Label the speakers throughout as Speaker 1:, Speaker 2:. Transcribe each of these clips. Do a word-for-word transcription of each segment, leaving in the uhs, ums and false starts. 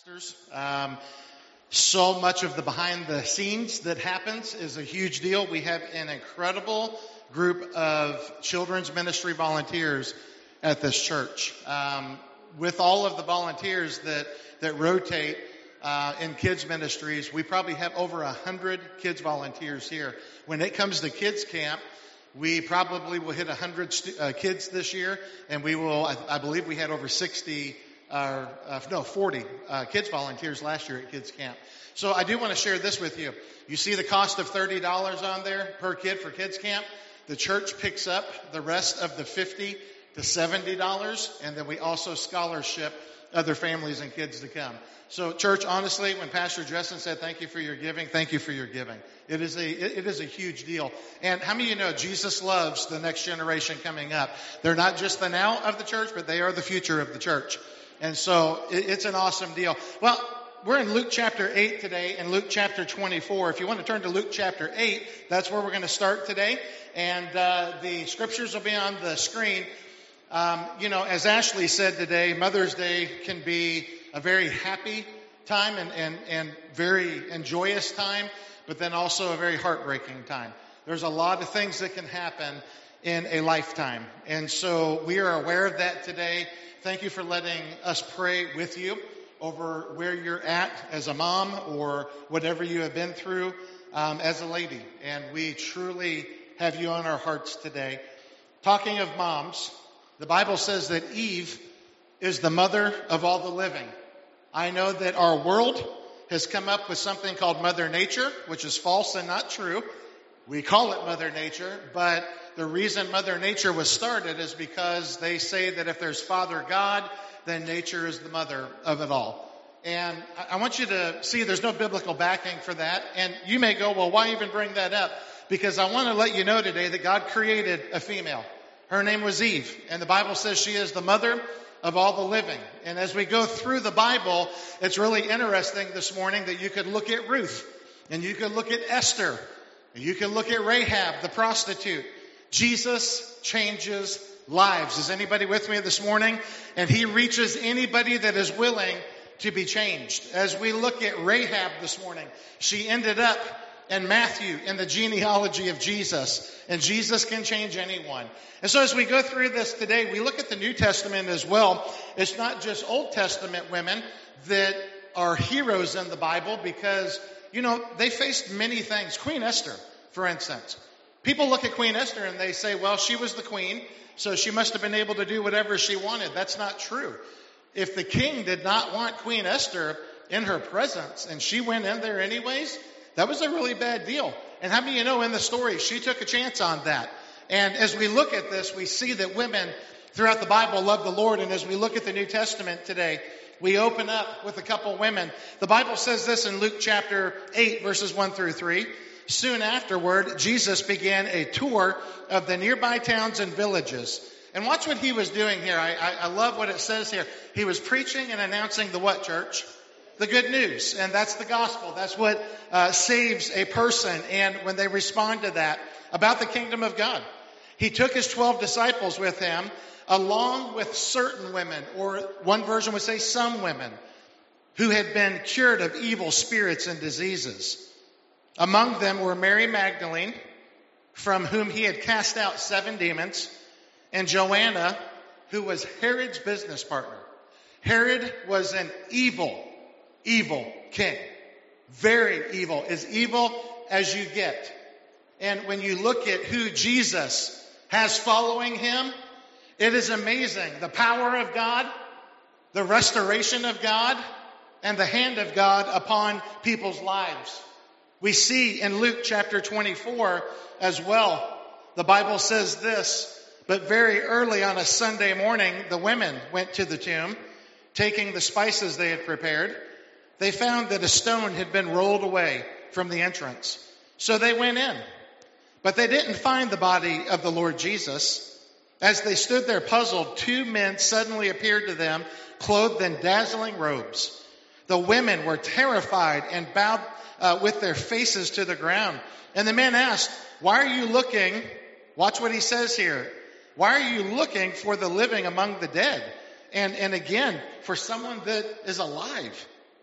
Speaker 1: pastors. Um, so much of the behind the scenes that happens is a huge deal. We have an incredible group of children's ministry volunteers at this church. Um, with all of the volunteers that, that rotate uh, in kids ministries, we probably have over a hundred kids volunteers here. When it comes to kids camp, we probably will hit a hundred stu- uh, kids this year, and we will, I, I believe we had over sixty Uh, uh, no, forty uh, kids volunteers last year at kids camp. So I do want to share this with you. You see the cost of thirty dollars on there per kid for kids camp. The church picks up the rest of the fifty to seventy dollars, and then we also scholarship other families and kids to come. So church, honestly, when Pastor Dresden said thank you for your giving, thank you for your giving. It is a it, it is a huge deal. And how many of you know Jesus loves the next generation coming up? They're not just the now of the church, but they are the future of the church. And so it's an awesome deal. Well, we're in Luke chapter eight today and Luke chapter twenty-four. If you want to turn to Luke chapter eight, that's where we're going to start today. And uh, the scriptures will be on the screen. Um, you know, as Ashley said today, Mother's Day can be a very happy time and, and, and very joyous time, but then also a very heartbreaking time. There's a lot of things that can happen in a lifetime. And so we are aware of that today. Thank you for letting us pray with you over where you're at as a mom or whatever you have been through um, as a lady. And we truly have you on our hearts today. Talking of moms, the Bible says that Eve is the mother of all the living. I know that our world has come up with something called Mother Nature, which is false and not true. We call it Mother Nature, but the reason Mother Nature was started is because they say that if there's Father God, then nature is the mother of it all. And I want you to see there's no biblical backing for that. And you may go, well, why even bring that up? Because I want to let you know today that God created a female. Her name was Eve. And the Bible says she is the mother of all the living. And as we go through the Bible, it's really interesting this morning that you could look at Ruth and you could look at Esther. You can look at Rahab, the prostitute. Jesus changes lives. Is anybody with me this morning? And he reaches anybody that is willing to be changed. As we look at Rahab this morning, she ended up in Matthew in the genealogy of Jesus. And Jesus can change anyone. And so as we go through this today, we look at the New Testament as well. It's not just Old Testament women that are heroes in the Bible because, you know, they faced many things. Queen Esther, for instance. People look at Queen Esther and they say, well, she was the queen, so she must have been able to do whatever she wanted. That's not true. If the king did not want Queen Esther in her presence and she went in there anyways, that was a really bad deal. And how many of you know in the story, she took a chance on that. And as we look at this, we see that women throughout the Bible love the Lord. And as we look at the New Testament today, we open up with a couple women. The Bible says this in Luke chapter eight, verses one through three. Soon afterward, Jesus began a tour of the nearby towns and villages. And watch what he was doing here. I, I, I love what it says here. He was preaching and announcing the what, church? The good news. And that's the gospel. That's what uh, saves a person. And when they respond to that, about the kingdom of God. He took his twelve disciples with him, along with certain women, or one version would say some women, who had been cured of evil spirits and diseases. Among them were Mary Magdalene, from whom he had cast out seven demons, and Joanna, who was Herod's business partner. Herod was an evil, evil king. Very evil. As evil as you get. And when you look at who Jesus has following him, it is amazing. The power of God, the restoration of God, and the hand of God upon people's lives. We see in Luke chapter twenty-four as well, the Bible says this, but very early on a Sunday morning, the women went to the tomb, taking the spices they had prepared. They found that a stone had been rolled away from the entrance. So they went in, but they didn't find the body of the Lord Jesus. As they stood there puzzled, two men suddenly appeared to them, clothed in dazzling robes. The women were terrified and bowed uh, with their faces to the ground. And the men asked, why are you looking? Watch what he says here. Why are you looking for the living among the dead? And, and again, for someone that is alive.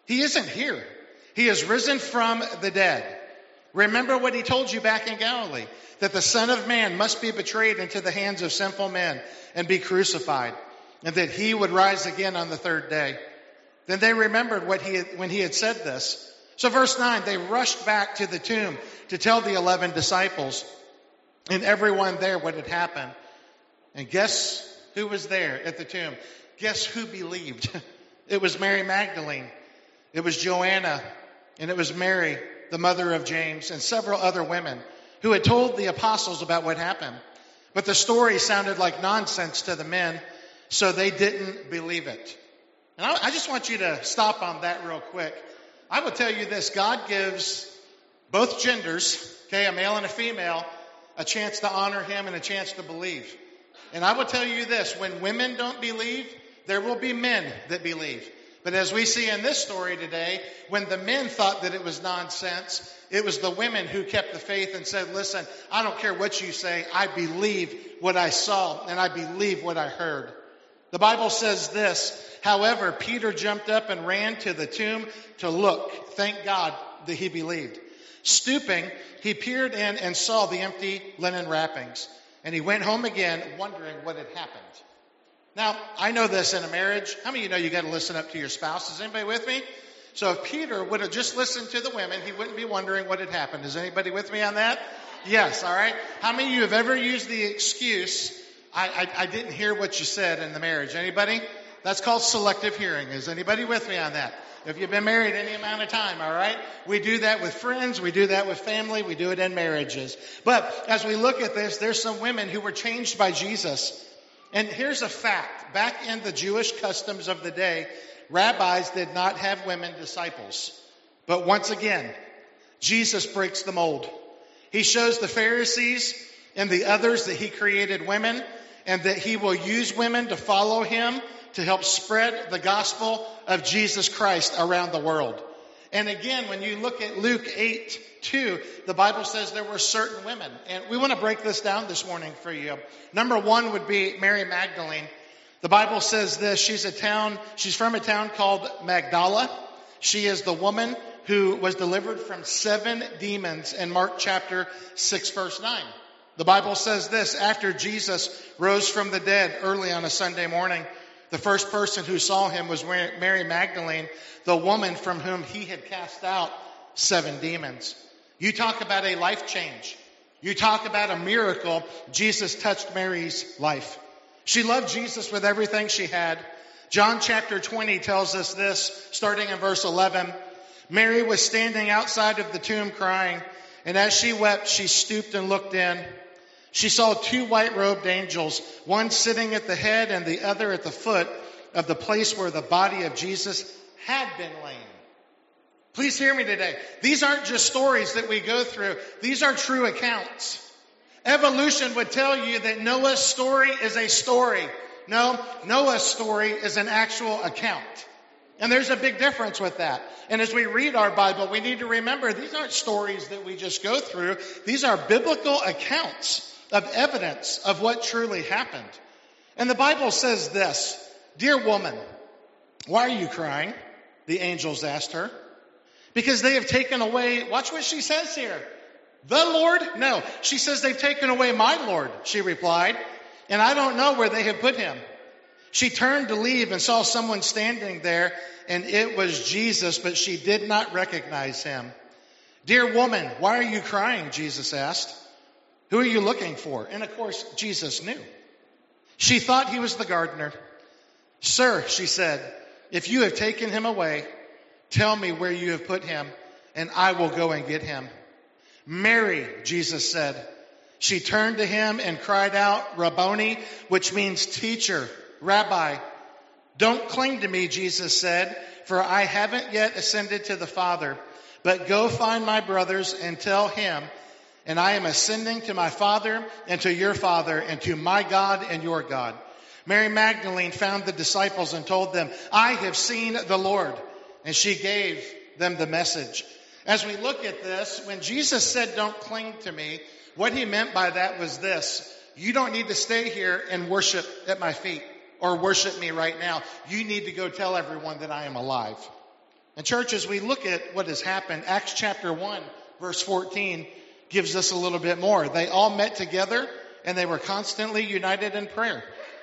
Speaker 1: He isn't here. He is risen from the dead. Remember what he told you back in Galilee, that the Son of Man must be betrayed into the hands of sinful men and be crucified, and that he would rise again on the third day. Then they remembered what he had, when he had said this. So verse nine, they rushed back to the tomb to tell the eleven disciples and everyone there what had happened. And guess who was there at the tomb? Guess who believed? It was Mary Magdalene. It was Joanna. And it was Mary, the mother of James, and several other women who had told the apostles about what happened. But the story sounded like nonsense to the men, so they didn't believe it. And I, I just want you to stop on that real quick. I will tell you this, God gives both genders, okay, a male and a female, a chance to honor him and a chance to believe. And I will tell you this, when women don't believe, there will be men that believe. But as we see in this story today, when the men thought that it was nonsense, it was the women who kept the faith and said, listen, I don't care what you say. I believe what I saw and I believe what I heard. The Bible says this, however, Peter jumped up and ran to the tomb to look. Thank God that he believed. Stooping, he peered in and saw the empty linen wrappings. And he went home again, wondering what had happened. Now, I know this in a marriage. How many of you know you got to listen up to your spouse? Is anybody with me? So if Peter would have just listened to the women, he wouldn't be wondering what had happened. Is anybody with me on that? Yes, all right. How many of you have ever used the excuse, I, I, I didn't hear what you said in the marriage? Anybody? That's called selective hearing. Is anybody with me on that? If you've been married any amount of time, all right? We do that with friends. We do that with family. We do it in marriages. But as we look at this, there's some women who were changed by Jesus. And here's a fact. Back in the Jewish customs of the day, rabbis did not have women disciples. But once again, Jesus breaks the mold. He shows the Pharisees and the others that he created women and that he will use women to follow him to help spread the gospel of Jesus Christ around the world. And again, when you look at Luke eight two, the Bible says there were certain women. And we want to break this down this morning for you. Number one would be Mary Magdalene. The Bible says this, she's a town, she's from a town called Magdala. She is the woman who was delivered from seven demons in Mark chapter six, verse nine. The Bible says this, after Jesus rose from the dead early on a Sunday morning, the first person who saw him was Mary Magdalene, the woman from whom he had cast out seven demons. You talk about a life change. You talk about a miracle. Jesus touched Mary's life. She loved Jesus with everything she had. John chapter twenty tells us this, starting in verse eleven. Mary was standing outside of the tomb crying, and as she wept, she stooped and looked in. She saw two white-robed angels, one sitting at the head and the other at the foot of the place where the body of Jesus had been laid. Please hear me today. These aren't just stories that we go through. These are true accounts. Evolution would tell you that Noah's story is a story. No, Noah's story is an actual account. And there's a big difference with that. And as we read our Bible, we need to remember these aren't stories that we just go through. These are biblical accounts of evidence of what truly happened. And the Bible says this, dear woman, why are you crying? The angels asked her. Because they have taken away, watch what she says here. The Lord? No, she says they've taken away my Lord, she replied, and I don't know where they have put him. She turned to leave and saw someone standing there, and it was Jesus, but she did not recognize him. Dear woman, why are you crying? Jesus asked. Who are you looking for? And of course, Jesus knew. She thought he was the gardener. Sir, she said, if you have taken him away, tell me where you have put him, and I will go and get him. Mary, Jesus said. She turned to him and cried out, Rabboni, which means teacher, rabbi. Don't cling to me, Jesus said, for I haven't yet ascended to the Father. But go find my brothers and tell him, and I am ascending to my Father and to your Father and to my God and your God. Mary Magdalene found the disciples and told them, I have seen the Lord. And she gave them the message. As we look at this, when Jesus said, don't cling to me, what he meant by that was this. You don't need to stay here and worship at my feet or worship me right now. You need to go tell everyone that I am alive. And church, as we look at what has happened, Acts chapter one, verse fourteen gives us a little bit more. They all met together and they were constantly united in prayer.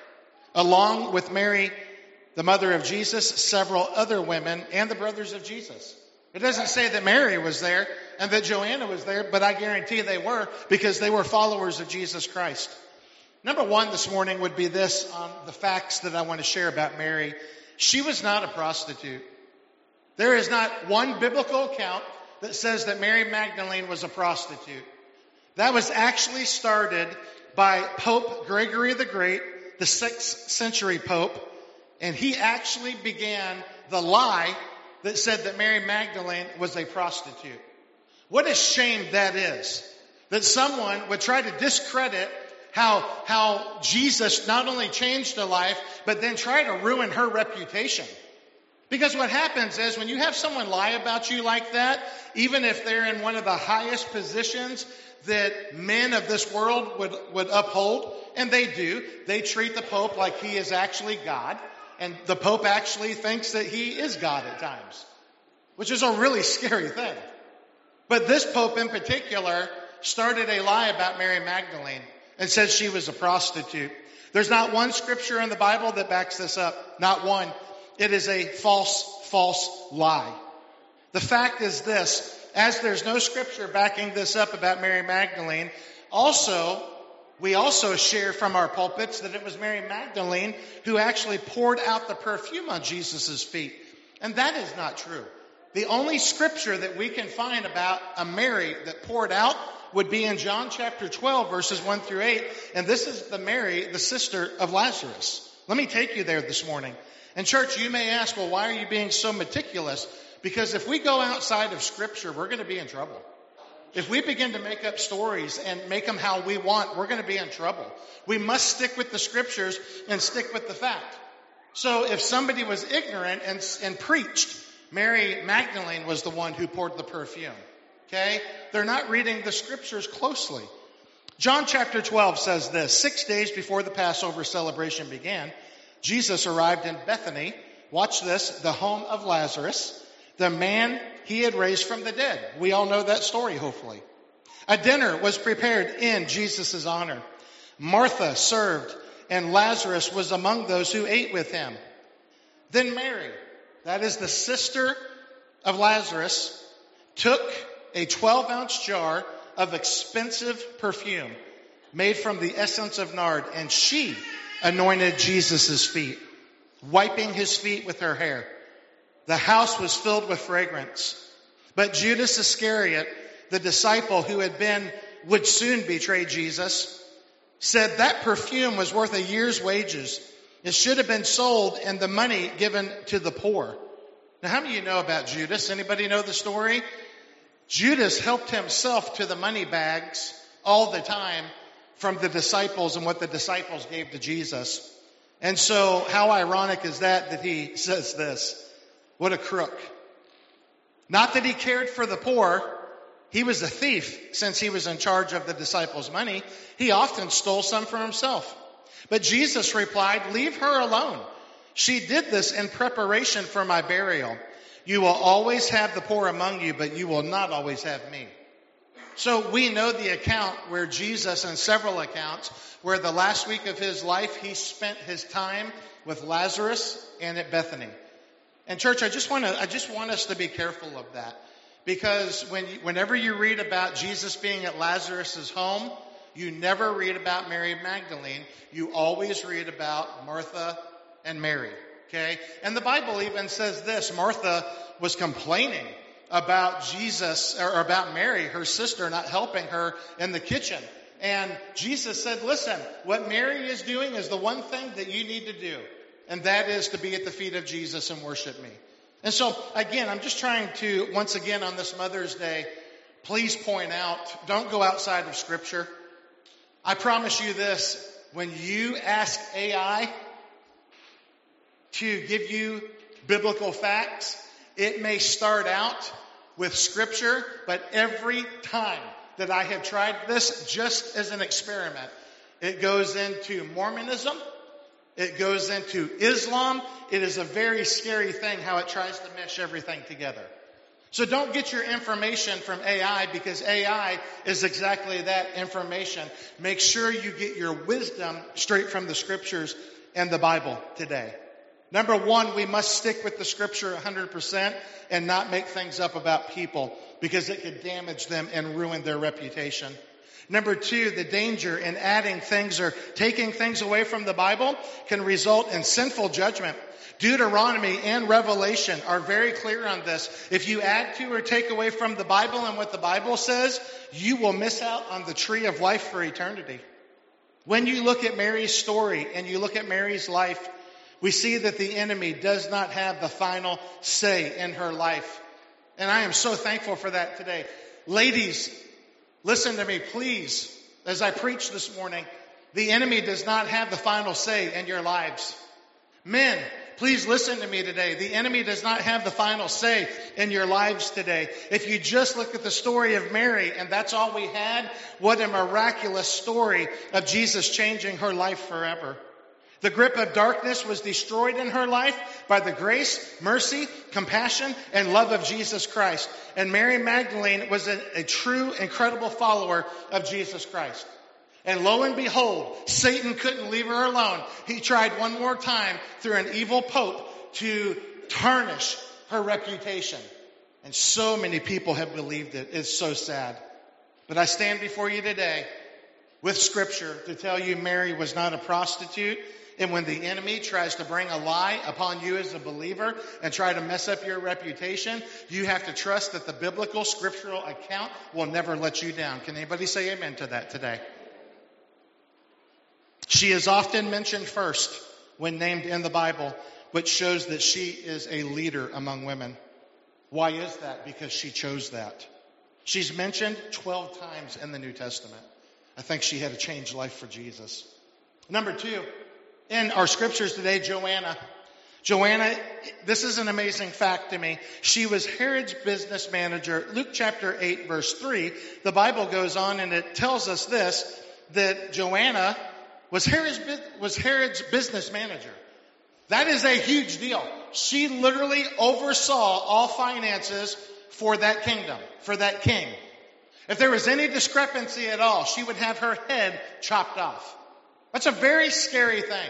Speaker 1: Along with Mary, the mother of Jesus, several other women, and the brothers of Jesus. It doesn't say that Mary was there and that Joanna was there, but I guarantee they were, because they were followers of Jesus Christ. Number one this morning would be this on the facts that I want to share about Mary. She was not a prostitute. There is not one biblical account that says that Mary Magdalene was a prostitute. That was actually started by Pope Gregory the Great, the sixth century pope, and he actually began the lie that said that Mary Magdalene was a prostitute. What a shame that is, that someone would try to discredit how, how Jesus not only changed her life, but then try to ruin her reputation. Because what happens is when you have someone lie about you like that, even if they're in one of the highest positions that men of this world would, would uphold, and they do, they treat the Pope like he is actually God, and the Pope actually thinks that he is God at times, which is a really scary thing. But this Pope in particular started a lie about Mary Magdalene and said she was a prostitute. There's not one scripture in the Bible that backs this up. Not one. It is a false, false lie. The fact is this, as there's no scripture backing this up about Mary Magdalene, also, we also share from our pulpits that it was Mary Magdalene who actually poured out the perfume on Jesus' feet. And that is not true. The only scripture that we can find about a Mary that poured out would be in John chapter twelve, verses one through eight. And this is the Mary, the sister of Lazarus. Let me take you there this morning. And church, you may ask, well, why are you being so meticulous? Because if we go outside of scripture, we're going to be in trouble. If we begin to make up stories and make them how we want, we're going to be in trouble. We must stick with the scriptures and stick with the fact. So if somebody was ignorant and, and preached, Mary Magdalene was the one who poured the perfume. Okay? They're not reading the scriptures closely. John chapter twelve says this, six days before the Passover celebration began, Jesus arrived in Bethany. Watch this, the home of Lazarus, the man he had raised from the dead. We all know that story, hopefully. A dinner was prepared in Jesus' honor. Martha served, and Lazarus was among those who ate with him. Then Mary, that is the sister of Lazarus, took a twelve-ounce jar of expensive perfume made from the essence of nard, and she anointed Jesus' feet, wiping his feet with her hair. The house was filled with fragrance. But Judas Iscariot, the disciple who had been, would soon betray Jesus, said that perfume was worth a year's wages. It should have been sold and the money given to the poor. Now, how many of you know about Judas? Anybody know the story? Judas helped himself to the money bags all the time from the disciples and what the disciples gave to Jesus. And so how ironic is that that he says this? What a crook. Not that he cared for the poor. He was a thief since he was in charge of the disciples' money. He often stole some for himself. But Jesus replied, leave her alone. She did this in preparation for my burial. You will always have the poor among you, but you will not always have me. So we know the account where Jesus, in several accounts, where the last week of his life, he spent his time with Lazarus and at Bethany. And church, I just want to, I just want us to be careful of that. Because when you, whenever you read about Jesus being at Lazarus' home, you never read about Mary Magdalene. You always read about Martha and Mary. Okay? And the Bible even says this, Martha was complaining about Jesus, or about Mary, her sister, not helping her in the kitchen. And Jesus said, listen, what Mary is doing is the one thing that you need to do. And that is to be at the feet of Jesus and worship me. And so, again, I'm just trying to, once again on this Mother's Day, please point out, don't go outside of Scripture. I promise you this, when you ask A I to give you biblical facts, it may start out with Scripture, but every time that I have tried this, just as an experiment, it goes into Mormonism, It goes into Islam. It is a very scary thing how it tries to mesh everything together. So don't get your information from A I, because A I is exactly that, information. Make sure you get your wisdom straight from the scriptures and the Bible today. Number one, we must stick with the scripture one hundred percent and not make things up about people, because it could damage them and ruin their reputation. Number two, the danger in adding things or taking things away from the Bible can result in sinful judgment. Deuteronomy and Revelation are very clear on this. If you add to or take away from the Bible and what the Bible says, you will miss out on the tree of life for eternity. When you look at Mary's story and you look at Mary's life, we see that the enemy does not have the final say in her life. And I am so thankful for that today. Ladies, listen to me, please. As I preach this morning, the enemy does not have the final say in your lives. Men, please listen to me today. The enemy does not have the final say in your lives today. If you just look at the story of Mary and that's all we had, what a miraculous story of Jesus changing her life forever. The grip of darkness was destroyed in her life by the grace, mercy, compassion, and love of Jesus Christ. And Mary Magdalene was a, a true, incredible follower of Jesus Christ. And lo and behold, Satan couldn't leave her alone. He tried one more time through an evil pope to tarnish her reputation. And so many people have believed it. It's so sad. But I stand before you today with scripture to tell you Mary was not a prostitute. And when the enemy tries to bring a lie upon you as a believer and try to mess up your reputation, you have to trust that the biblical scriptural account will never let you down. Can anybody say amen to that today? She is often mentioned first when named in the Bible, which shows that she is a leader among women. Why is that? Because she chose that. She's mentioned twelve times in the New Testament. I think she had a changed life for Jesus. Number two, in our scriptures today, Joanna. Joanna, this is an amazing fact to me. She was Herod's business manager. Luke chapter eight, verse three, the Bible goes on and it tells us this, that Joanna was Herod's, was Herod's business manager. That is a huge deal. She literally oversaw all finances for that kingdom, for that king. If there was any discrepancy at all, she would have her head chopped off. That's a very scary thing.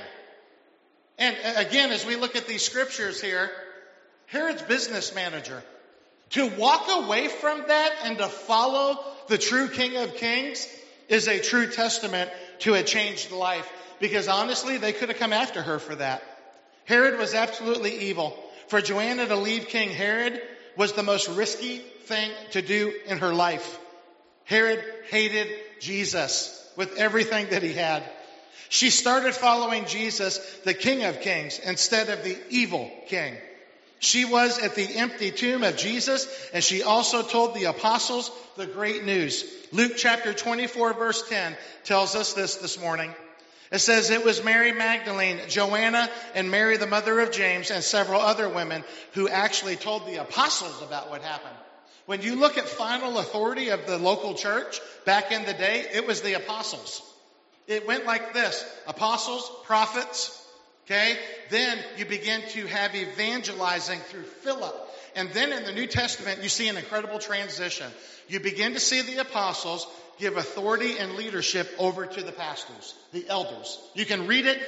Speaker 1: And again, as we look at these scriptures here, Herod's business manager, to walk away from that and to follow the true King of Kings is a true testament to a changed life. Because honestly, they could have come after her for that. Herod was absolutely evil. For Joanna to leave King Herod was the most risky thing to do in her life. Herod hated Jesus with everything that he had. She started following Jesus, the King of Kings, instead of the evil king. She was at the empty tomb of Jesus, and she also told the apostles the great news. Luke chapter twenty-four, verse ten tells us this this morning. It says, it was Mary Magdalene, Joanna, and Mary, the mother of James, and several other women who actually told the apostles about what happened. When you look at final authority of the local church back in the day, it was the apostles. It went like this: apostles, prophets, okay? Then you begin to have evangelizing through Philip. And then in the New Testament, you see an incredible transition. You begin to see the apostles give authority and leadership over to the pastors, the elders. You can read it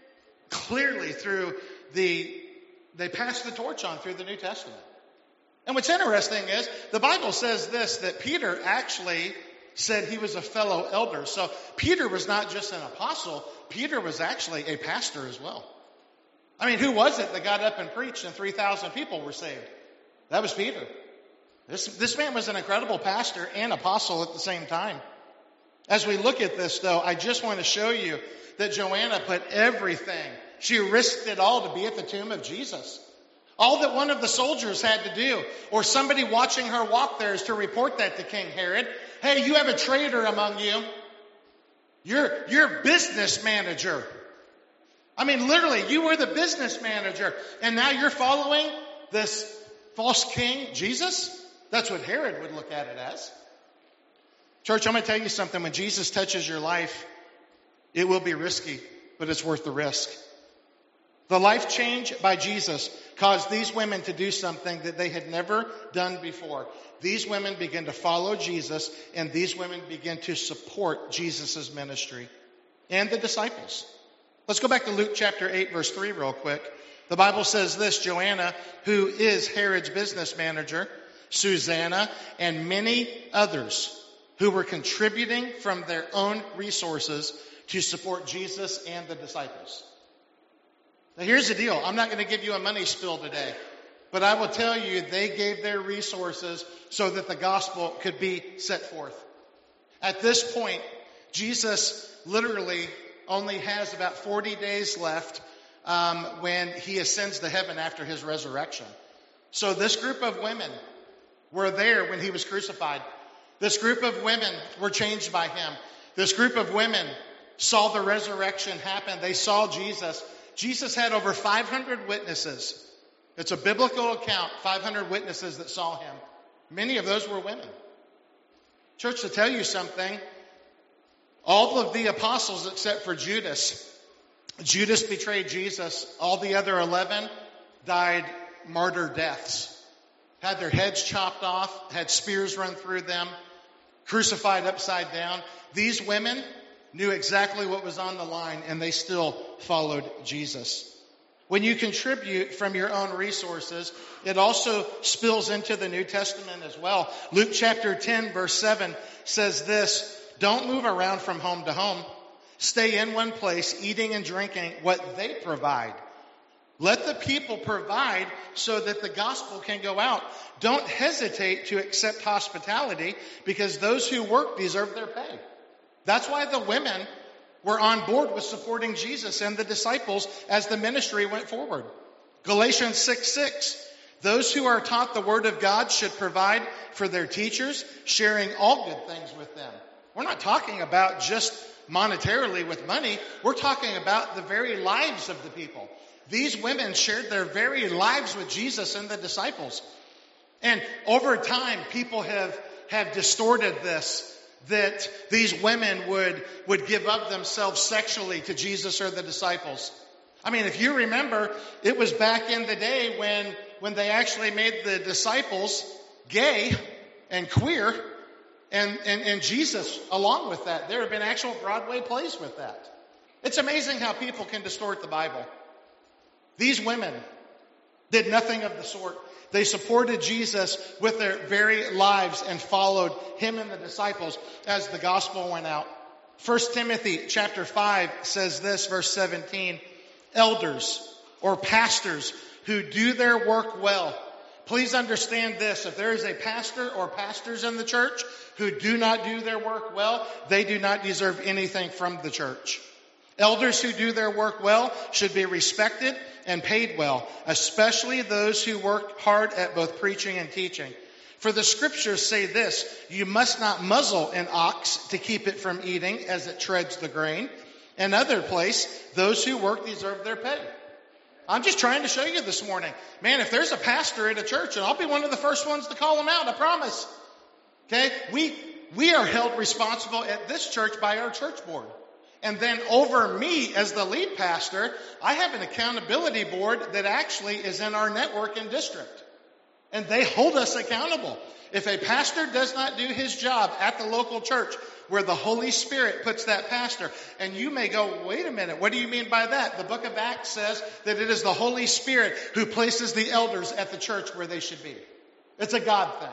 Speaker 1: clearly through the, they pass the torch on through the New Testament. And what's interesting is the Bible says this, that Peter actually said he was a fellow elder. So Peter was not just an apostle. Peter was actually a pastor as well. I mean, who was it that got up and preached and three thousand people were saved? That was Peter. This, this man was an incredible pastor and apostle at the same time. As we look at this, though, I just want to show you that Joanna put everything. She risked it all to be at the tomb of Jesus. All that one of the soldiers had to do, or somebody watching her walk there, is to report that to King Herod. Hey, you have a traitor among you. You're, you're business manager. I mean, literally, you were the business manager, and now you're following this false king, Jesus? That's what Herod would look at it as. Church, I'm going to tell you something. When Jesus touches your life, it will be risky, but it's worth the risk. The life change by Jesus caused these women to do something that they had never done before. These women began to follow Jesus, and these women began to support Jesus' ministry and the disciples. Let's go back to Luke chapter eight, verse three real quick. The Bible says this: Joanna, who is Herod's business manager, Susanna, and many others who were contributing from their own resources to support Jesus and the disciples. Now here's the deal. I'm not going to give you a money spill today, but I will tell you they gave their resources so that the gospel could be set forth. At this point, Jesus literally only has about forty days left um, when he ascends to heaven after his resurrection. So this group of women were there when he was crucified. This group of women were changed by him. This group of women saw the resurrection happen. They saw Jesus. Jesus had over five hundred witnesses. It's a biblical account, five hundred witnesses that saw him. Many of those were women. Church, to tell you something, all of the apostles except for Judas, Judas betrayed Jesus. All the other eleven died martyr deaths. Had their heads chopped off, had spears run through them, crucified upside down. These women knew exactly what was on the line, and they still followed Jesus. When you contribute from your own resources, it also spills into the New Testament as well. Luke chapter ten, verse seven says this: don't move around from home to home. Stay in one place, eating and drinking what they provide. Let the people provide so that the gospel can go out. Don't hesitate to accept hospitality, because those who work deserve their pay. That's why the women were on board with supporting Jesus and the disciples as the ministry went forward. Galatians six six. Those who are taught the word of God should provide for their teachers, sharing all good things with them. We're not talking about just monetarily with money. We're talking about the very lives of the people. These women shared their very lives with Jesus and the disciples. And over time, people have, have distorted this, that these women would, would give up themselves sexually to Jesus or the disciples. I mean, if you remember, it was back in the day when, when they actually made the disciples gay and queer, and, and, and Jesus along with that. There have been actual Broadway plays with that. It's amazing how people can distort the Bible. These women did nothing of the sort. They supported Jesus with their very lives and followed him and the disciples as the gospel went out. First Timothy chapter five says this, verse seventeen, elders or pastors who do their work well. Please understand this. If there is a pastor or pastors in the church who do not do their work well, they do not deserve anything from the church. Elders who do their work well should be respected and paid well, especially those who work hard at both preaching and teaching. For the scriptures say this: you must not muzzle an ox to keep it from eating as it treads the grain. Another place, those who work deserve their pay. I'm just trying to show you this morning. Man, if there's a pastor at a church, and I'll be one of the first ones to call him out, I promise. Okay? We, we are held responsible at this church by our church board. And then over me as the lead pastor, I have an accountability board that actually is in our network and district. And they hold us accountable. If a pastor does not do his job at the local church where the Holy Spirit puts that pastor, and you may go, wait a minute, what do you mean by that? The book of Acts says that it is the Holy Spirit who places the elders at the church where they should be. It's a God thing.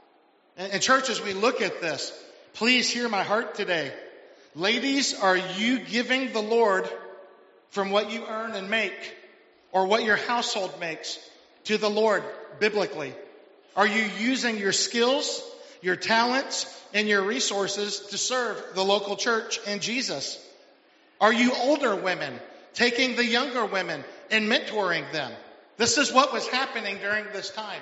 Speaker 1: And, and church, as we look at this, please hear my heart today. Ladies, are you giving the Lord from what you earn and make, or what your household makes, to the Lord biblically? Are you using your skills, your talents, and your resources to serve the local church and Jesus? Are you older women taking the younger women and mentoring them? This is what was happening during this time.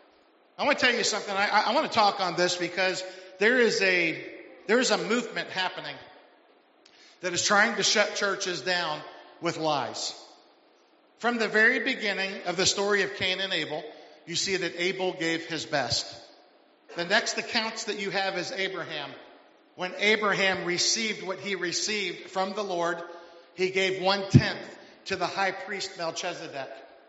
Speaker 1: I want to tell you something. I, I want to talk on this because there is a there is a movement happening that is trying to shut churches down with lies. From the very beginning of the story of Cain and Abel, you see that Abel gave his best. The next accounts that you have is Abraham. When Abraham received what he received from the Lord, he gave one-tenth to the high priest Melchizedek.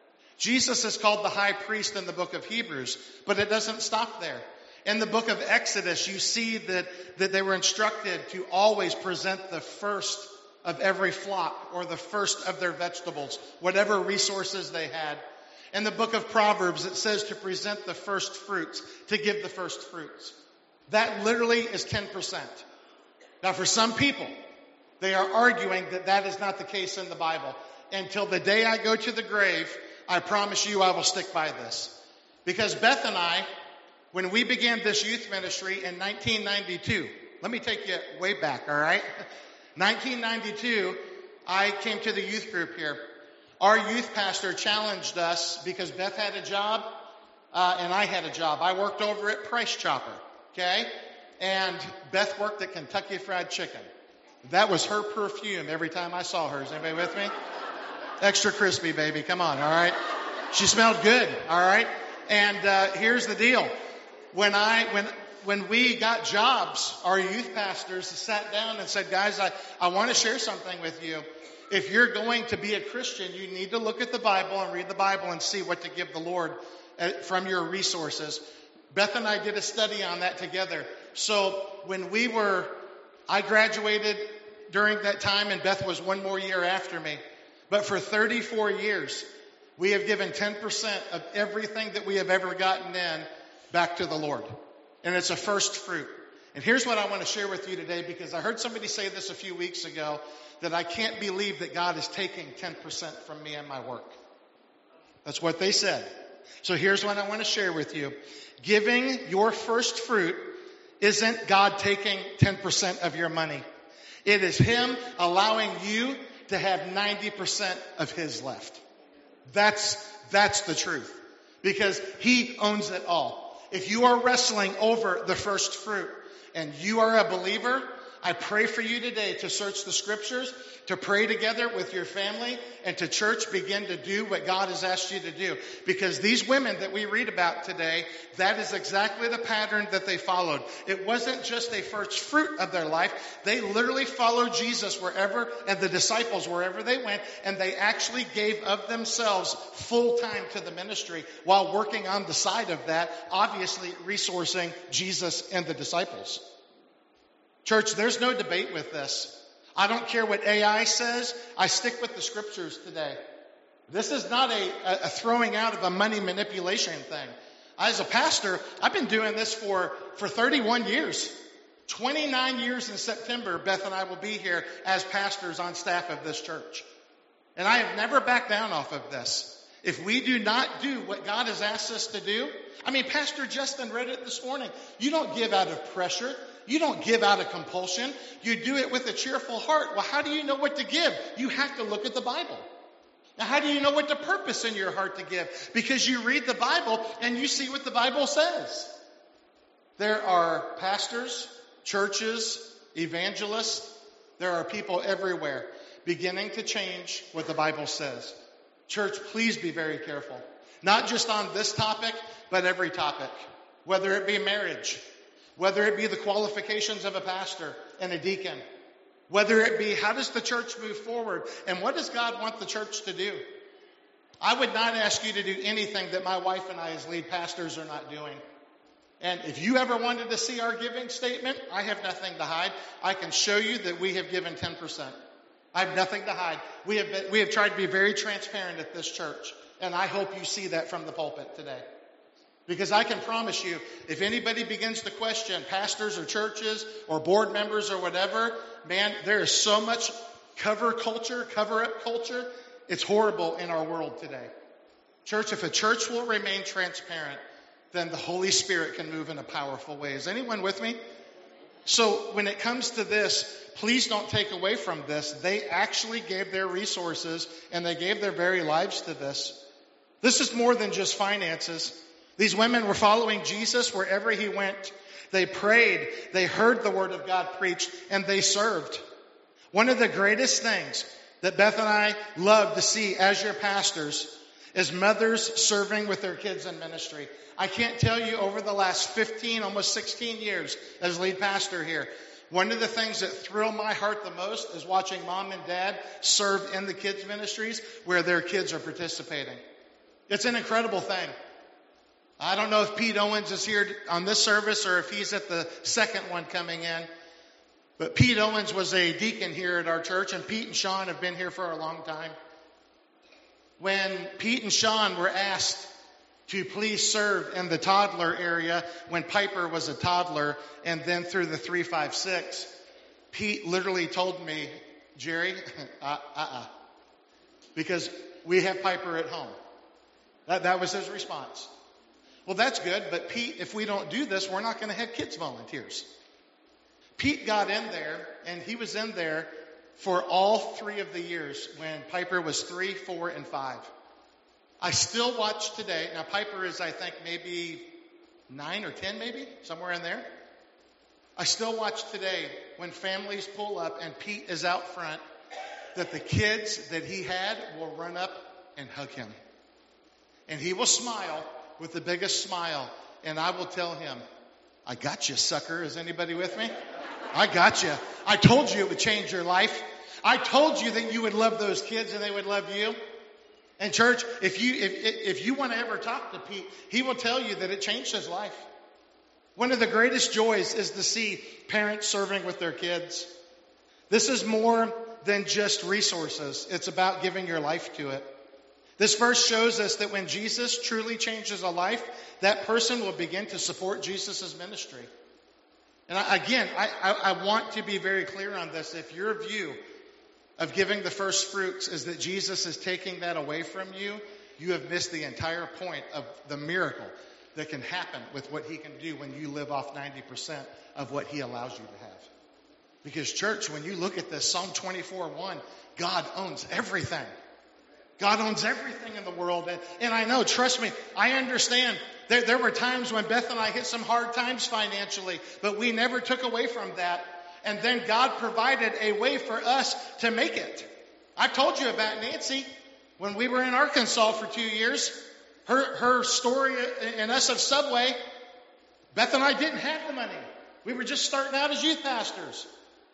Speaker 1: Jesus is called the high priest in the book of Hebrews, but it doesn't stop there. In the book of Exodus, you see that, that they were instructed to always present the first of every flock or the first of their vegetables, whatever resources they had. In the book of Proverbs, it says to present the first fruits, to give the first fruits. That literally is ten percent. Now, for some people, they are arguing that that is not the case in the Bible. Until the day I go to the grave, I promise you I will stick by this. Because Beth and I, when we began this youth ministry in nineteen ninety-two, let me take you way back, all right? nineteen ninety-two, I came to the youth group here. Our youth pastor challenged us because Beth had a job uh, and I had a job. I worked over at Price Chopper, okay? And Beth worked at Kentucky Fried Chicken. That was her perfume every time I saw her. Is anybody with me? Extra crispy, baby. Come on, all right? She smelled good, all right? And uh, here's the deal. When I when when we got jobs, our youth pastors sat down and said, guys, I, I want to share something with you. If you're going to be a Christian, you need to look at the Bible and read the Bible and see what to give the Lord uh, from your resources. Beth and I did a study on that together. So when we were, I graduated during that time, and Beth was one more year after me. But for thirty-four years, we have given ten percent of everything that we have ever gotten in back to the Lord. And it's a first fruit. And here's what I want to share with you today, because I heard somebody say this a few weeks ago, that I can't believe that God is taking ten percent from me and my work. That's what they said. So here's what I want to share with you. Giving your first fruit isn't God taking ten percent of your money. It is Him allowing you to have ninety percent of His left. That's, that's the truth. Because He owns it all. If you are wrestling over the first fruit and you are a believer, I pray for you today to search the scriptures, to pray together with your family, and to church begin to do what God has asked you to do. Because these women that we read about today, that is exactly the pattern that they followed. It wasn't just a first fruit of their life. They literally followed Jesus wherever, and the disciples wherever they went, and they actually gave of themselves full time to the ministry while working on the side of that, obviously resourcing Jesus and the disciples. Church, there's no debate with this. I don't care what A I says. I stick with the scriptures today. This is not a, a throwing out of a money manipulation thing. As a pastor, I've been doing this for, for thirty-one years. twenty-nine years in September, Beth and I will be here as pastors on staff of this church. And I have never backed down off of this. If we do not do what God has asked us to do, I mean, Pastor Justin read it this morning. You don't give out of pressure. You don't give out of compulsion. You do it with a cheerful heart. Well, how do you know what to give? You have to look at the Bible. Now, how do you know what to purpose in your heart to give? Because you read the Bible and you see what the Bible says. There are pastors, churches, evangelists. There are people everywhere beginning to change what the Bible says. Church, please be very careful. Not just on this topic, but every topic. Whether it be marriage, whether it be the qualifications of a pastor and a deacon, whether it be how does the church move forward and what does God want the church to do? I would not ask you to do anything that my wife and I as lead pastors are not doing. And if you ever wanted to see our giving statement, I have nothing to hide. I can show you that we have given ten percent. I have nothing to hide. We have been, we have tried to be very transparent at this church. And I hope you see that from the pulpit today. Because I can promise you, if anybody begins to question pastors or churches or board members or whatever, man, there is so much cover culture, cover-up culture. It's horrible in our world today. Church, if a church will remain transparent, then the Holy Spirit can move in a powerful way. Is anyone with me? So when it comes to this, please don't take away from this. They actually gave their resources and they gave their very lives to this. This is more than just finances. These women were following Jesus wherever he went. They prayed, they heard the word of God preached, and they served. One of the greatest things that Beth and I love to see as your pastors is mothers serving with their kids in ministry. I can't tell you over the last fifteen, almost sixteen years as lead pastor here, One of the things that thrill my heart the most is watching mom and dad serve in the kids ministries where their kids are participating. It's an incredible thing. I don't know if Pete Owens is here on this service or if he's at the second one coming in. But Pete Owens was a deacon here at our church, and Pete and Sean have been here for a long time. When Pete and Sean were asked to please serve in the toddler area when Piper was a toddler and then through the three, five, six, Pete literally told me, Jerry, uh, uh-uh, because we have Piper at home. That, that was his response. Well, that's good, but Pete, if we don't do this, we're not going to have kids volunteers. Pete got in there, and he was in there for all three of the years when Piper was three, four, and five. I still watch today. Now, Piper is, I think, maybe nine or ten, maybe, somewhere in there. I still watch today when families pull up and Pete is out front, that the kids that he had will run up and hug him. And he will smile with the biggest smile, and I will tell him, I got you, sucker. Is anybody with me? I got you. I told you it would change your life. I told you that you would love those kids and they would love you. And church, if you if if you want to ever talk to Pete, he will tell you that it changed his life. One of the greatest joys is to see parents serving with their kids. This is more than just resources. It's about giving your life to it. This verse shows us that when Jesus truly changes a life, that person will begin to support Jesus' ministry. And I, again, I, I, I want to be very clear on this. If your view of giving the first fruits is that Jesus is taking that away from you, you have missed the entire point of the miracle that can happen with what he can do when you live off ninety percent of what he allows you to have. Because church, when you look at this, Psalm twenty-four one, God owns everything. God owns everything in the world. And, and I know, trust me, I understand. There, there were times when Beth and I hit some hard times financially, but we never took away from that. And then God provided a way for us to make it. I told you about Nancy when we were in Arkansas for two years. Her, her story and us of Subway, Beth and I didn't have the money. We were just starting out as youth pastors.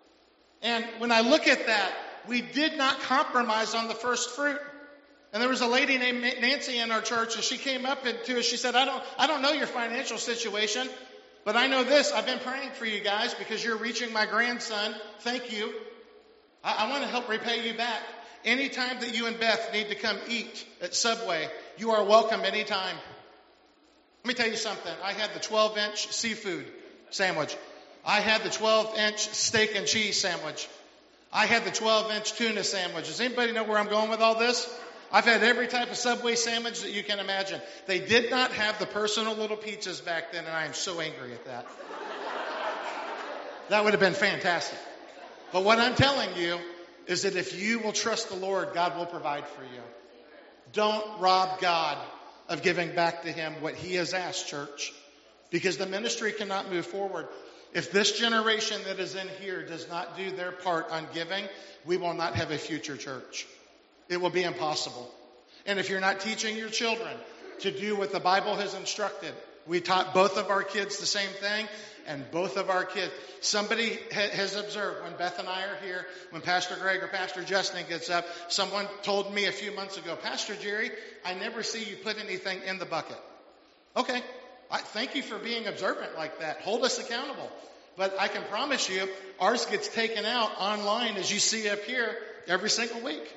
Speaker 1: And when I look at that, we did not compromise on the first fruit. And there was a lady named Nancy in our church, and she came up to us. She said, I don't, I don't know your financial situation, but I know this. I've been praying for you guys because you're reaching my grandson. Thank you. I, I want to help repay you back. Anytime that you and Beth need to come eat at Subway, you are welcome anytime. Let me tell you something. I had the twelve inch seafood sandwich. I had the twelve inch steak and cheese sandwich. I had the twelve inch tuna sandwich. Does anybody know where I'm going with all this? I've had every type of Subway sandwich that you can imagine. They did not have the personal little pizzas back then, and I am so angry at that. That would have been fantastic. But what I'm telling you is that if you will trust the Lord, God will provide for you. Don't rob God of giving back to him what he has asked, church, because the ministry cannot move forward. If this generation that is in here does not do their part on giving, we will not have a future church. It will be impossible. And if you're not teaching your children to do what the Bible has instructed, we taught both of our kids the same thing, and both of our kids, somebody ha- has observed when Beth and I are here, when Pastor Greg or Pastor Justin gets up, someone told me a few months ago, Pastor Jerry, I never see you put anything in the bucket. Okay, I thank you for being observant like that. Hold us accountable. But I can promise you, ours gets taken out online, as you see up here, every single week.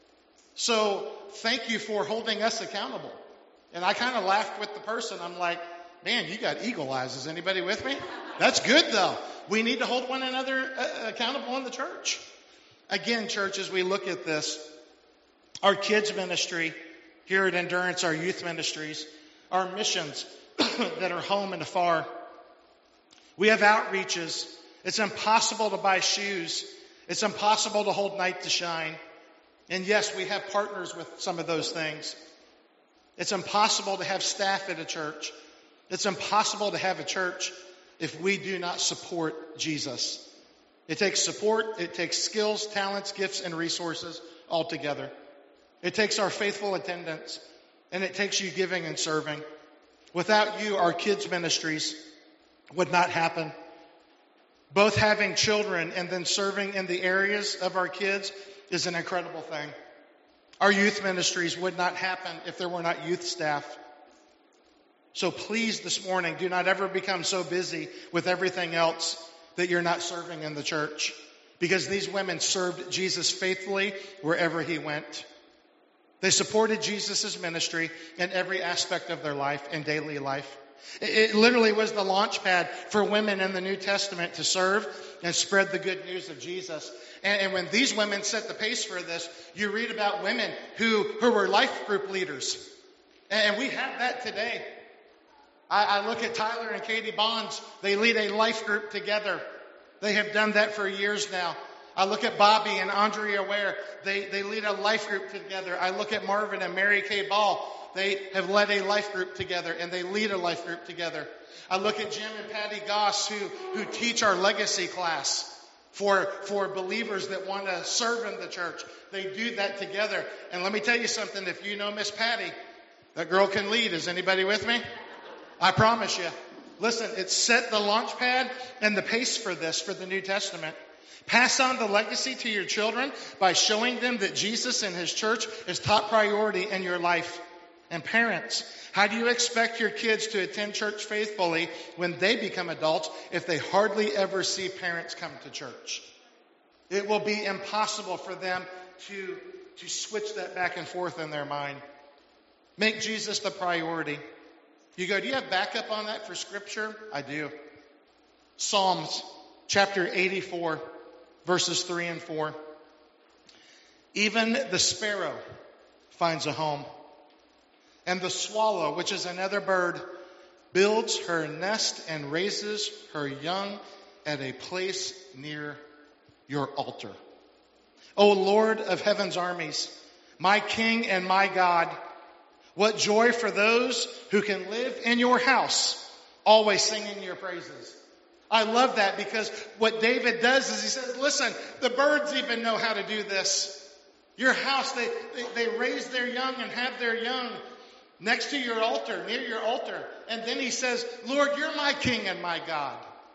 Speaker 1: So thank you for holding us accountable. And I kind of laughed with the person. I'm like, man, you got eagle eyes. Is anybody with me? That's good, though. We need to hold one another uh, accountable in the church. Again, church, as we look at this, our kids ministry here at Endurance, our youth ministries, our missions that are home and afar. We have outreaches. It's impossible to buy shoes. It's impossible to hold Night to Shine. And yes, we have partners with some of those things. It's impossible to have staff at a church. It's impossible to have a church if we do not support Jesus. It takes support. It takes skills, talents, gifts, and resources all together. It takes our faithful attendance, and it takes you giving and serving. Without you, our kids' ministries would not happen. Both having children and then serving in the areas of our kids is an incredible thing. Our youth ministries would not happen if there were not youth staff. So please this morning, do not ever become so busy with everything else that you're not serving in the church. Because these women served Jesus faithfully wherever he went. They supported Jesus' ministry in every aspect of their life and daily life. It literally was the launch pad for women in the New Testament to serve and spread the good news of Jesus. And, and when these women set the pace for this, you read about women who, who were life group leaders. And we have that today. I, I look at Tyler and Katie Bonds. They lead a life group together. They have done that for years now. I look at Bobby and Andrea Ware. They, they lead a life group together. I look at Marvin and Mary Kay Ball. They have led a life group together, and they lead a life group together. I look at Jim and Patty Goss, who, who teach our legacy class for, for believers that want to serve in the church. They do that together. And let me tell you something. If you know Miss Patty, that girl can lead. Is anybody with me? I promise you. Listen, it set the launch pad and the pace for this, for the New Testament. Pass on the legacy to your children by showing them that Jesus and his church is top priority in your life. And parents, how do you expect your kids to attend church faithfully when they become adults if they hardly ever see parents come to church? It will be impossible for them to, to switch that back and forth in their mind. Make Jesus the priority. You go, do you have backup on that for scripture? I do. Psalms chapter eighty-four, verses three and four. Even the sparrow finds a home, and the swallow, which is another bird, builds her nest and raises her young at a place near your altar. O Lord of heaven's armies, my King and my God, what joy for those who can live in your house, always singing your praises. I love that because what David does is he says, listen, the birds even know how to do this. Your house, they, they, they raise their young and have their young next to your altar, near your altar. And then he says, Lord, you're my King and my God.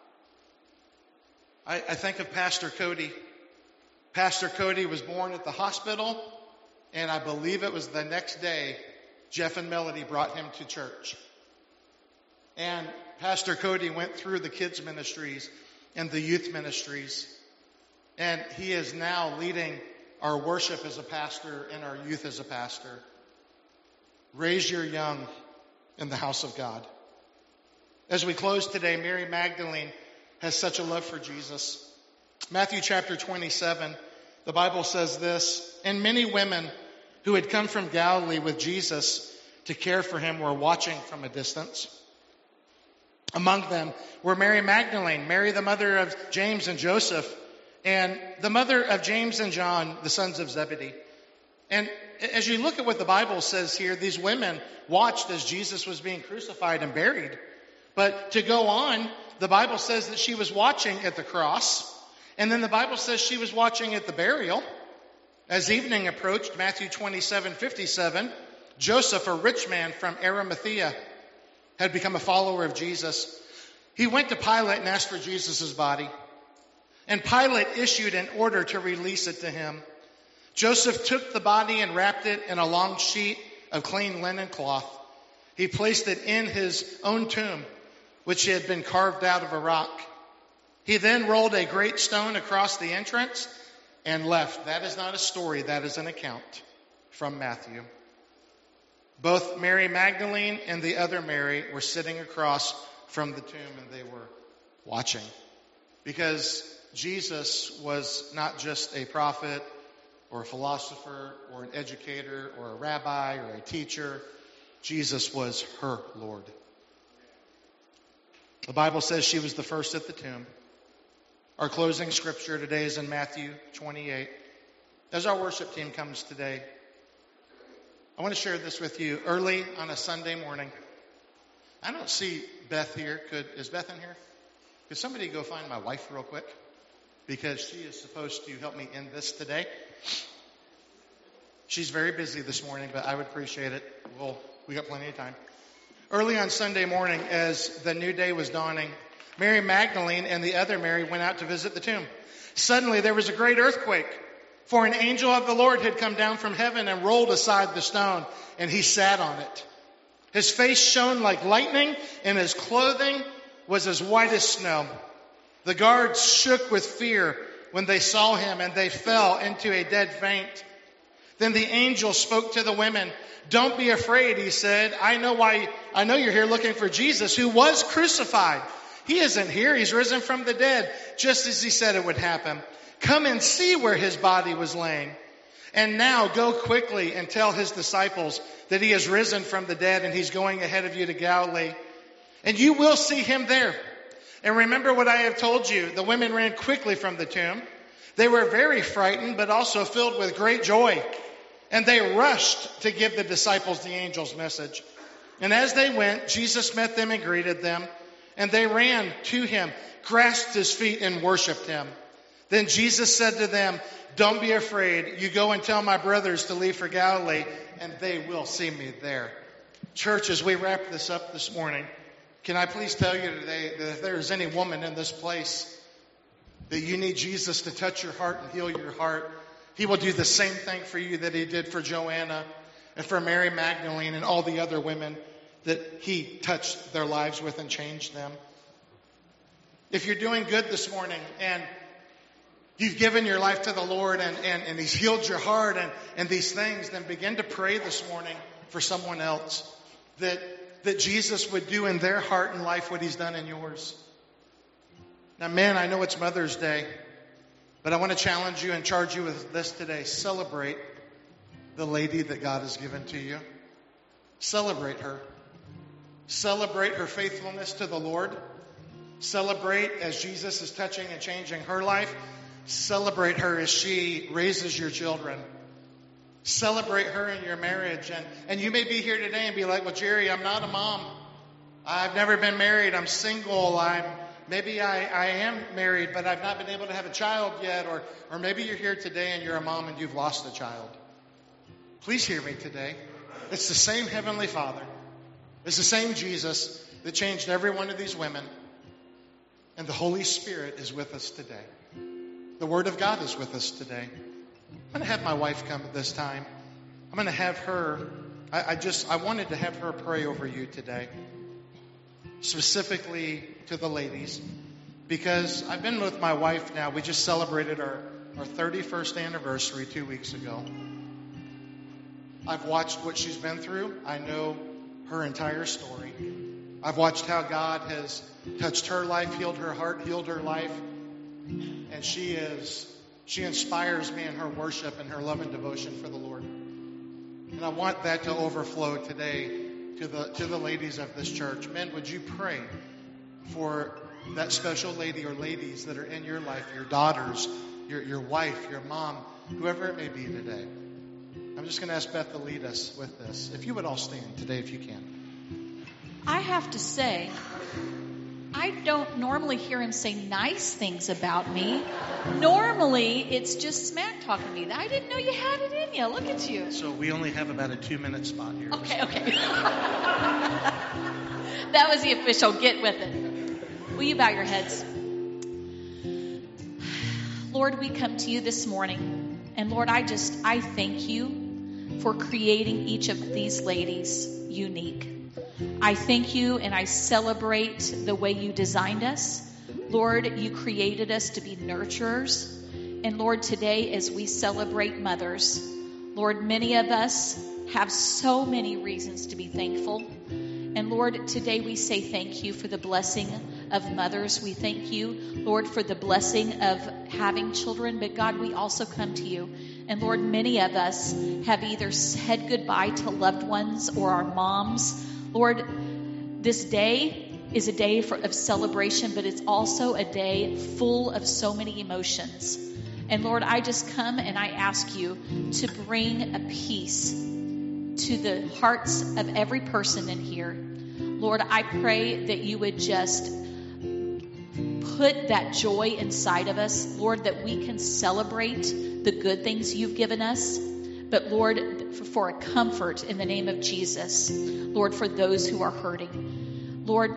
Speaker 1: I, I think of Pastor Cody. Pastor Cody was born at the hospital, and I believe it was the next day Jeff and Melody brought him to church. And Pastor Cody went through the kids ministries and the youth ministries. And he is now leading our worship as a pastor and our youth as a pastor. Raise your young in the house of God. As we close today, Mary Magdalene has such a love for Jesus. Matthew chapter twenty-seven, the Bible says this, and many women who had come from Galilee with Jesus to care for him were watching from a distance. Among them were Mary Magdalene, Mary the mother of James and Joseph, and the mother of James and John, the sons of Zebedee. And as you look at what the Bible says here, these women watched as Jesus was being crucified and buried. But to go on, the Bible says that she was watching at the cross, and then the Bible says she was watching at the burial. As evening approached, Matthew twenty-seven fifty-seven, Joseph, a rich man from Arimathea, had become a follower of Jesus. He went to Pilate and asked for Jesus' body. And Pilate issued an order to release it to him. Joseph took the body and wrapped it in a long sheet of clean linen cloth. He placed it in his own tomb, which had been carved out of a rock. He then rolled a great stone across the entrance and left. That is not a story, that is an account from Matthew. Both Mary Magdalene and the other Mary were sitting across from the tomb, and they were watching. Because Jesus was not just a prophet or a philosopher or an educator or a rabbi or a teacher. Jesus was her Lord. The Bible says she was the first at the tomb. Our closing scripture today is in Matthew twenty-eight. As our worship team comes today, I want to share this with you early on a Sunday morning. I don't see Beth here. Could is Beth in here? Could somebody go find my wife real quick? Because she is supposed to help me end this today. She's very busy this morning, but I would appreciate it. Well, we got plenty of time. Early on Sunday morning, as the new day was dawning, Mary Magdalene and the other Mary went out to visit the tomb. Suddenly there was a great earthquake, for an angel of the Lord had come down from heaven and rolled aside the stone, and he sat on it. His face shone like lightning, and his clothing was as white as snow. The guards shook with fear when they saw him, and they fell into a dead faint. Then the angel spoke to the women. "Don't be afraid," he said. I know why, I know you're here looking for Jesus, who was crucified. He isn't here. He's risen from the dead, just as he said it would happen. Come and see where his body was laying. And now go quickly and tell his disciples that he has risen from the dead and he's going ahead of you to Galilee. And you will see him there. And remember what I have told you. The women ran quickly from the tomb. They were very frightened, but also filled with great joy. And they rushed to give the disciples the angel's message. And as they went, Jesus met them and greeted them. And they ran to him, grasped his feet, and worshiped him. Then Jesus said to them, "Don't be afraid. You go and tell my brothers to leave for Galilee, and they will see me there." Church, as we wrap this up this morning, can I please tell you today that if there is any woman in this place that you need Jesus to touch your heart and heal your heart, he will do the same thing for you that he did for Joanna and for Mary Magdalene and all the other women that he touched their lives with and changed them. If you're doing good this morning and you've given your life to the Lord and, and, and he's healed your heart and, and these things, then begin to pray this morning for someone else that, that Jesus would do in their heart and life what he's done in yours. Now, man, I know it's Mother's Day, but I want to challenge you and charge you with this today. Celebrate the lady that God has given to you. Celebrate her. Celebrate her faithfulness to the Lord. Celebrate as Jesus is touching and changing her life. Celebrate her as she raises your children. Celebrate her in your marriage. And, and you may be here today and be like, "Well, Jerry, I'm not a mom. I've never been married. I'm single. I'm maybe I, I am married, but I've not been able to have a child yet." Or, or maybe you're here today and you're a mom and you've lost a child. Please hear me today. It's the same Heavenly Father. It's the same Jesus that changed every one of these women. And the Holy Spirit is with us today. The Word of God is with us today. I'm going to have my wife come at this time. I'm going to have her, I, I just, I wanted to have her pray over you today. Specifically to the ladies. Because I've been with my wife now. We just celebrated our, our thirty-first anniversary two weeks ago. I've watched what she's been through. I know her entire story. I've watched how God has touched her life, healed her heart, healed her life. And she is, she inspires me in her worship and her love and devotion for the Lord. And I want that to overflow today to the, to the ladies of this church. Men, would you pray for that special lady or ladies that are in your life, your daughters, your, your wife, your mom, whoever it may be today. I'm just going to ask Beth to lead us with this. If you would all stand today, if you can.
Speaker 2: I have to say, I don't normally hear him say nice things about me. Normally, it's just smack talking to me. I didn't know you had it in you. Look at you.
Speaker 1: So we only have about a two-minute spot here.
Speaker 2: Okay, okay. That was the official. Get with it. Will you bow your heads? Lord, we come to you this morning. And Lord, I just, I thank you for creating each of these ladies unique. I thank you and I celebrate the way you designed us. Lord, you created us to be nurturers. And Lord, today as we celebrate mothers, Lord, many of us have so many reasons to be thankful. And Lord, today we say thank you for the blessing of mothers. We thank you, Lord, for the blessing of having children. But God, we also come to you. And Lord, many of us have either said goodbye to loved ones or our moms. Lord, this day is a day for, of celebration, but it's also a day full of so many emotions. And Lord, I just come and I ask you to bring a peace to the hearts of every person in here. Lord, I pray that you would just put that joy inside of us, Lord, that we can celebrate the good things you've given us. But Lord, for, for a comfort in the name of Jesus, Lord, for those who are hurting. Lord,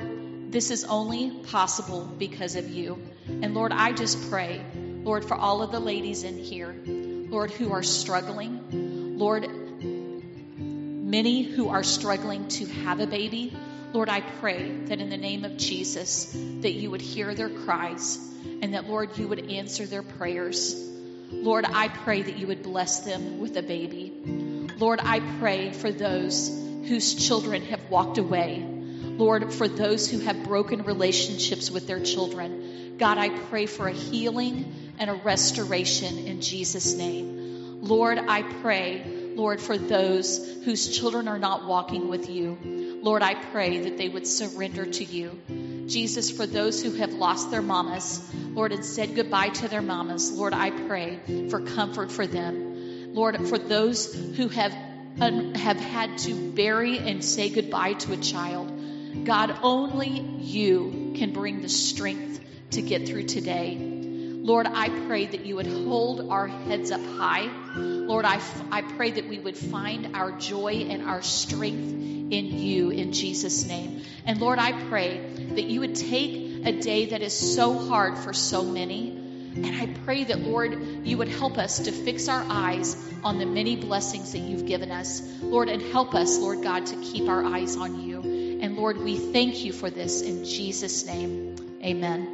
Speaker 2: This is only possible because of you. And Lord, I just pray, Lord, for all of the ladies in here, Lord, who are struggling, Lord, many who are struggling to have a baby. Lord, I pray that in the name of Jesus, that you would hear their cries and that, Lord, you would answer their prayers. Lord, I pray that you would bless them with a baby. Lord, I pray for those whose children have walked away. Lord, for those who have broken relationships with their children. God, I pray for a healing and a restoration in Jesus' name. Lord, I pray, Lord, for those whose children are not walking with you. Lord, I pray that they would surrender to you. Jesus, for those who have lost their mamas, Lord, and said goodbye to their mamas, Lord, I pray for comfort for them. Lord, for those who have, um, have had to bury and say goodbye to a child, God, only you can bring the strength to get through today. Lord, I pray that you would hold our heads up high. Lord, I, I pray that we would find our joy and our strength in you in Jesus' name. And Lord, I pray that you would take a day that is so hard for so many. And I pray that, Lord, you would help us to fix our eyes on the many blessings that you've given us. Lord, and help us, Lord God, to keep our eyes on you. And Lord, we thank you for this in Jesus' name. Amen.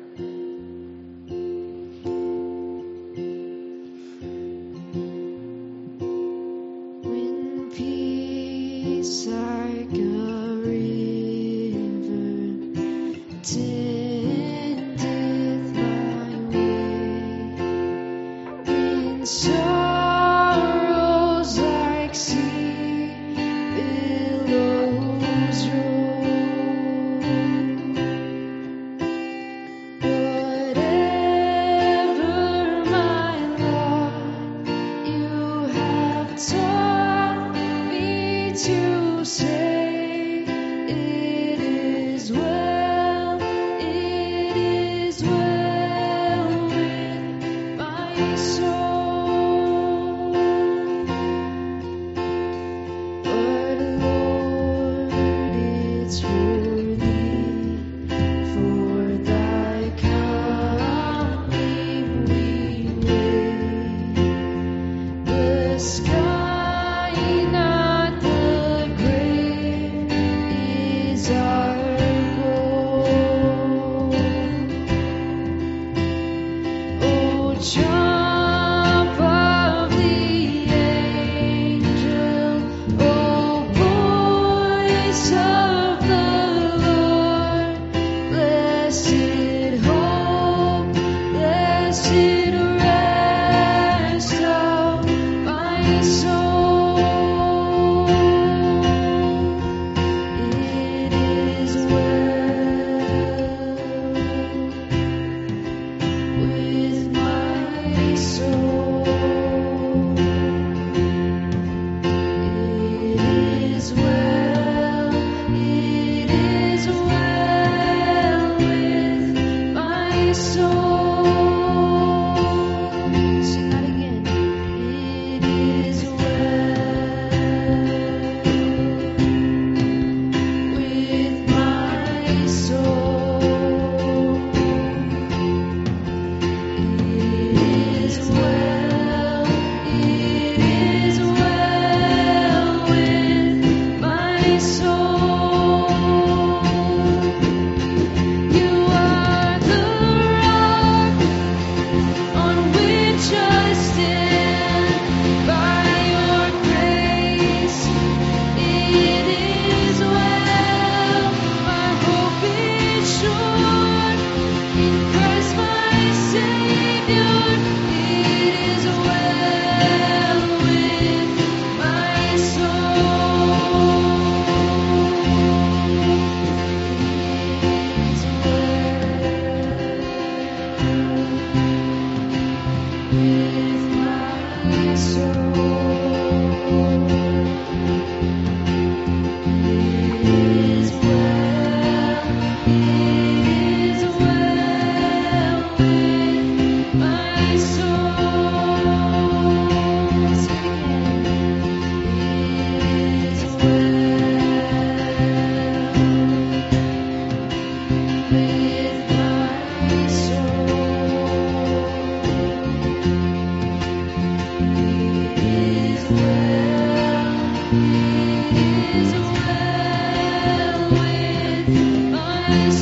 Speaker 3: When peace like a river tendeth my way, when sorrows like sea billows roll, whatever my lot, you have taught me to say, it is well,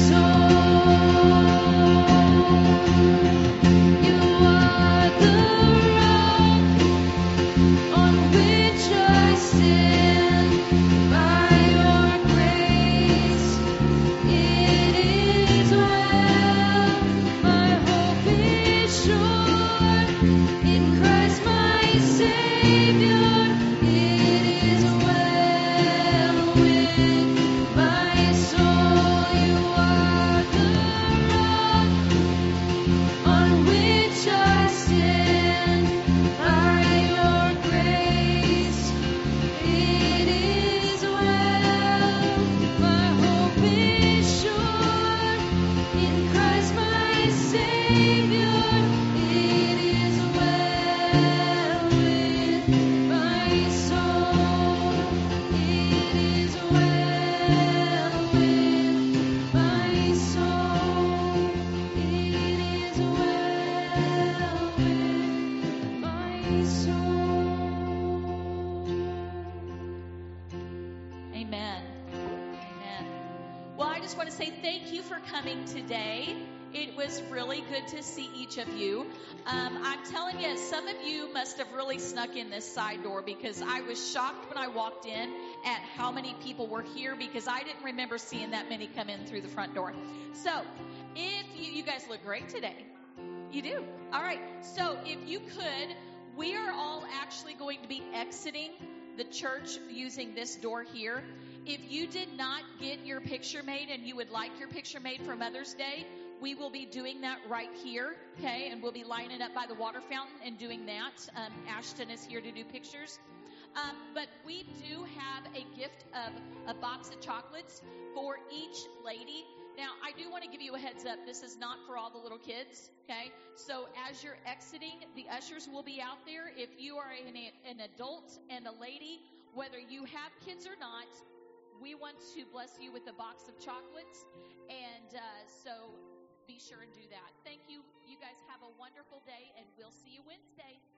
Speaker 2: Amen. Amen. Well, I just want to say thank you for coming today. It was really good to see each of you. Um, I'm telling you, some of you must have really snuck in this side door, because I was shocked when I walked in at how many people were here, because I didn't remember seeing that many come in through the front door. So if you, you guys look great today. You do. All right. So if you could, we are all actually going to be exiting the church using this door here. If you did not get your picture made and you would like your picture made for Mother's Day, we will be doing that right here, okay? And we'll be lining up by the water fountain and doing that. Um, Ashton is here to do pictures. Um, but we do have a gift of a box of chocolates for each lady. Now, I do want to give you a heads up. This is not for all the little kids, okay? So as you're exiting, the ushers will be out there. If you are an, an adult and a lady, whether you have kids or not, we want to bless you with a box of chocolates. And uh, so be sure and do that. Thank you. You guys have a wonderful day, and we'll see you Wednesday.